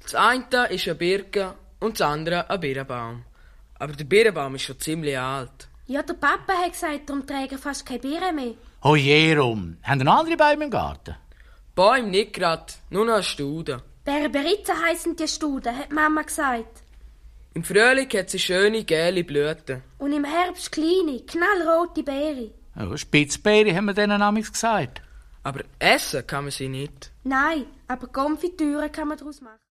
Das eine ist eine Birke und das andere ein Birnbaum. Aber der Birnbaum ist schon ziemlich alt. Ja, der Papa hat gesagt, darum trägt er fast keine Birnen mehr. Oh je, rum. Haben noch andere Bäume im Garten? Bäume nicht grad, nur noch eine Staude. Berberitzen heissen die Studen, hat Mama gesagt. Im Frühling hat sie schöne, gelbe Blüten. Und im Herbst kleine, knallrote Beeren. Oh, Spitzbeere haben wir denen amigs gesagt. Aber essen kann man sie nicht. Nein, aber Konfitüre kann man daraus machen.